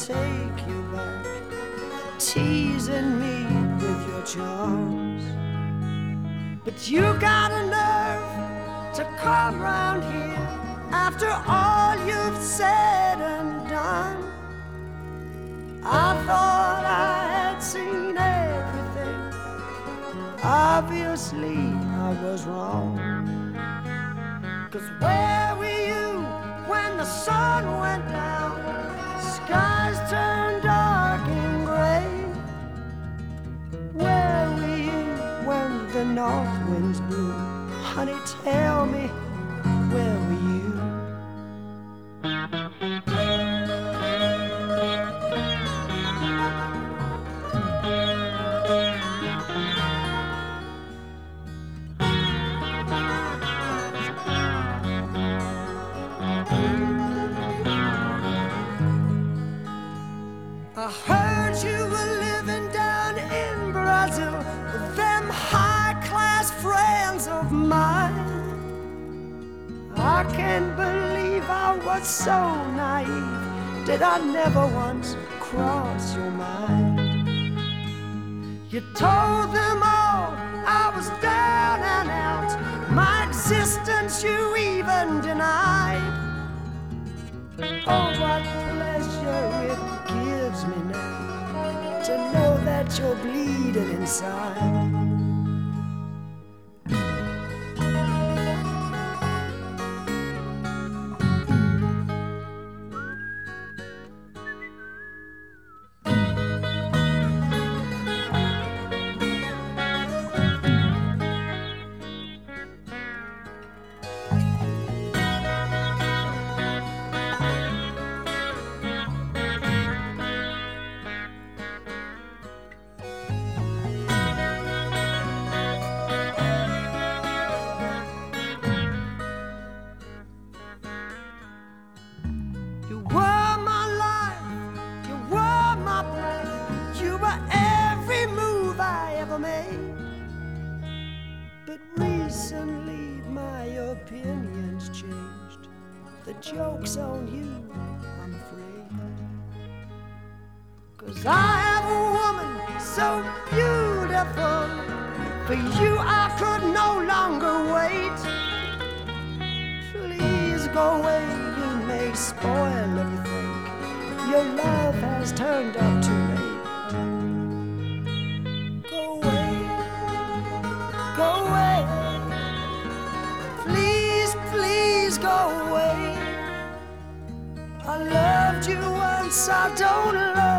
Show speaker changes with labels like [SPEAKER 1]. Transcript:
[SPEAKER 1] take you back, teasing me with your charms. But you got a nerve to come round here after all you've said and done. I thought I had seen everything. Obviously I was wrong. 'Cause where were you when the sun went down? Skies turned dark and gray. Where were you when the north winds blew? Honey, tell me, where were you? I heard you were living down in Brazil with them high-class friends of mine. I can't believe I was so naive. Did I never once cross your mind? You told them all I was down and out. My existence you even denied. Oh, what pleasure it gives me now to know that you're bleeding inside. You were my life, you were my breath, you were every move I ever made. But recently my opinion's changed. The joke's on you, I'm afraid. 'Cause I have a woman so beautiful. For you I could no longer wait. Please go away, you may spoil everything. Your love has turned up too late. Go away, go away. Please, please go away. I loved you once, I don't love